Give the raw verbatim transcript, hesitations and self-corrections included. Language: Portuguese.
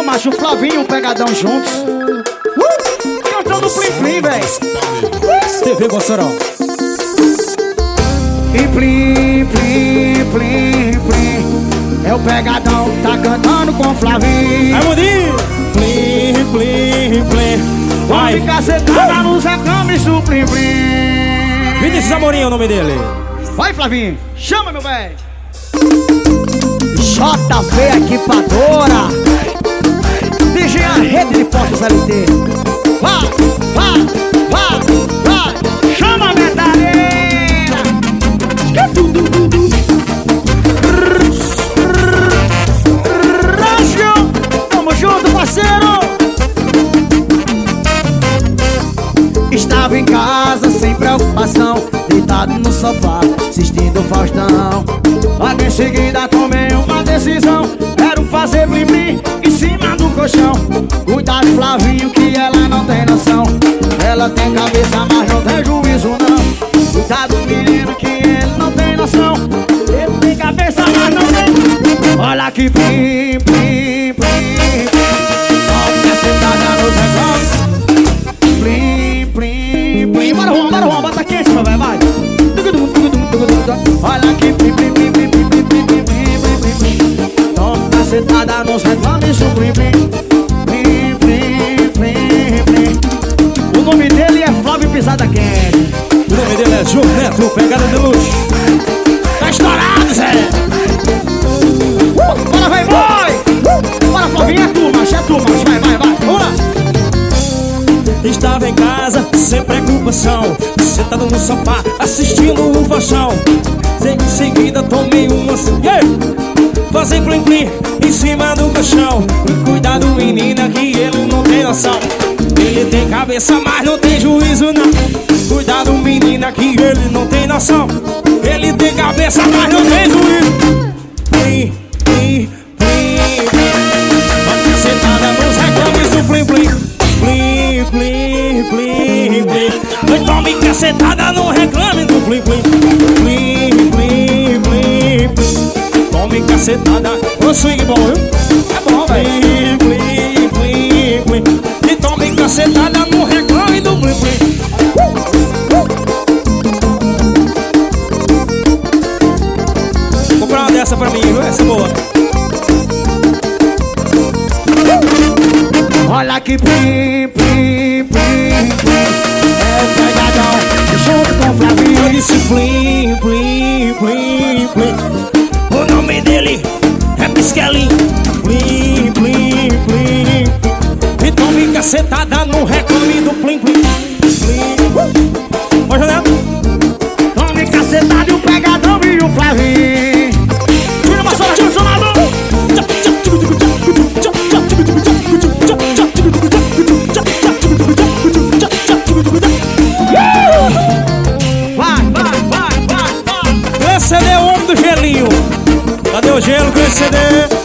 macho, o Flavinho e o Pegadão juntos. Uh! Cantando Plim Plim, véi. T V Mossoró. E Plim, Plim, Plim, Plim. É o Pegadão que tá cantando com o Flavinho. Vai, Mundinho. Plim, Plim, Plim. Vai. Vamos cacetada nos reclames do Plim Plim. Vinícius Amorim é o nome dele. Vai, Flavinho. Chama, meu velho. J V Equipadora. D J a rede de postos L T. Vai, vai, vai, vai. Chama a medalheira. Rádio. Tamo junto, parceiro. Estava em casa sem preocupação, deitado no sofá, assistindo o Faustão. Logo em seguida tomei uma decisão, quero fazer blim-blim em cima do colchão. Cuidado, Flavinho, que ela não tem noção. Ela tem cabeça, mas não tem juízo, não. Cuidado, menino, que ele não tem noção. Ele tem cabeça, mas não tem. Olha que plim, plim, plim. Olha sentada nos negócios. Plim, plim, plim. Bora, Juan, bora, Juan, bota quente, meu velho, vai. Olha que plim, plim, plim, plim, plim, plim, plim, plim, plim, plim. Toma sentada nos reclames do plim, plim. Plim, plim, plim, plim. O nome dele é Flávio Pisada Quente. O nome dele é João Neto, Pegada de Luxo. Tá estourado, Zé. Uh, bora, vai, vai. Bora, Flavinho, é tu, macho, é tu, macho. Vai, vai, vai, vamos lá. Estava em casa, sem preocupação, sentado no sofá, assistindo o Faustão. Em seguida tomei uma... Yeah! Fazer plim plim em cima do colchão. Cuidado, menina, que ele não tem noção. Ele tem cabeça, mas não tem juízo, não. Cuidado, menina, que ele não tem noção. Ele tem cabeça, mas não tem juízo. Plim, plim, plim, plim. Uma sentada nos reclames do plim plim. Plim, plim, plim, plim. Mas tome cacetada, não reclame do plim, plim. Plim, plim, plim, plim. Tome cacetada, o swing bom, viu? É bom, velho. Plim, plim, plim, plim. E tome cacetada, não reclame do plim, plim. Vou comprar uma dessa pra mim, viu? Essa é boa. Olha que plim, plim, plim, plim. É o Pegadão junto com o Flavinho. Eu disse plim, plim, plim, plim. O nome dele é Pisquelinho. Plim, plim, plim. E tome cacetada, não reclame do plim, plim. Plim. Ô, Janete. Tome cacetada e o Pegadão e o Flavinho. Tira uma sola, tira o sonador. Vai, vai, vai, vai, vai. Esse C D é o homem do gelinho. Cadê o gelo com esse C D?